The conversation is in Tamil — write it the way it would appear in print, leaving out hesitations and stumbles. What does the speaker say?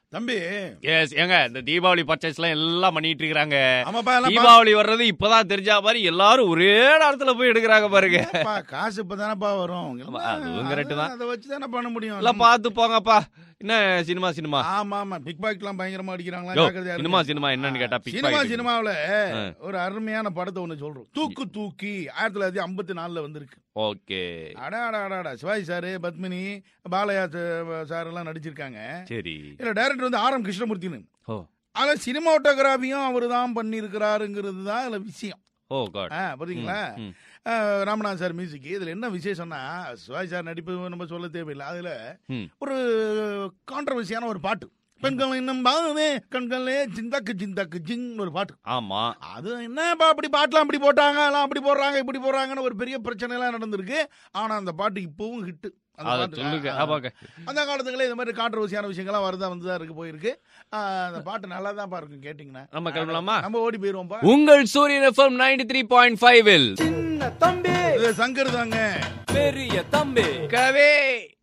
தம்பி எஸ் ஏங்க இந்த தீபாவளி பர்ச்சேஸ் எல்லாம் பண்ணிட்டு இருக்காங்க. ஆமாப்பா தீபாவளி வர்றது இப்பதான் தெரிஞ்சா மாதிரி எல்லாரும் ஒரே நேரத்துல போய் எடுக்கிறாங்க பாருங்க. காசு இப்பதானப்பா வரும். அதுவும் கரெக்ட் தான். அதை வச்சுதானே பண்ண முடியும். எல்லாம் பாத்து போங்கப்பா. என்ன சினிமா ஆமா ஆமா பிக் பாக்கெட் எல்லாம் பயங்கரமா அடிக்கிறாங்களா? சினிமா என்னன்னு கேட்டா சினிமாவுல ஒரு அருமையான படத்தை ஒண்ணு சொல்றோம். தூக்கி 1954 வந்திருக்கு. ஓகே. அடாடாடா சிவாஜி சாரு, பத்மினி, பாலையா சார் எல்லாம் நடிச்சிருக்காங்க. சரி. இல்ல டைரக்டர் வந்து ஆர்.எம். கிருஷ்ணமூர்த்தின்னு. ஆனா சினிமாட்டோகிராபியும் அவரு தான் பண்ணிருக்கிறாருங்கிறது தான் இதுல விஷயம். Oh god. பாத்தீங்களா? Ramanathan sir music. இதுல என்ன விசேஷம்னா சிவாஜி சார் நடிப்பு நம்ம சொல்ல தேவையில்லை. அதுல ஒரு கான்ட்ரவர்சியான ஒரு பாட்டு, பெண்கள் இன்னும் பாவே கண்களே ஜிந்தாக்கு ஜிந்தாக்கு ஜிங் ஒரு பாட்டு. ஆமா. அது என்னப்பா அப்படி பாட்டுலாம் அப்படி போட்டாங்க, எல்லாம் அப்படி போடுறாங்க இப்படி போடுறாங்கன்னு ஒரு பெரிய பிரச்சனை எல்லாம் நடந்திருக்கு. ஆனா அந்த பாட்டு இப்பவும் ஹிட். அந்த காலத்துக்குள்ள இந்த மாதிரி கான்ட்ரவர்சியான விஷயங்கள்லாம் வருதா வந்துதான் இருக்கு போயிருக்கு. அந்த பாட்டு நல்லா தான் இருக்கும். கேட்டீங்கன்னா நம்ம கிளம்பலாமா? நம்ம ஓடி போயிருவோம். உங்கள் சூரியன் எஃப்எம் 93.5 சின்ன தம்பி சங்கர் தாங்க பெரிய தம்பி கவே.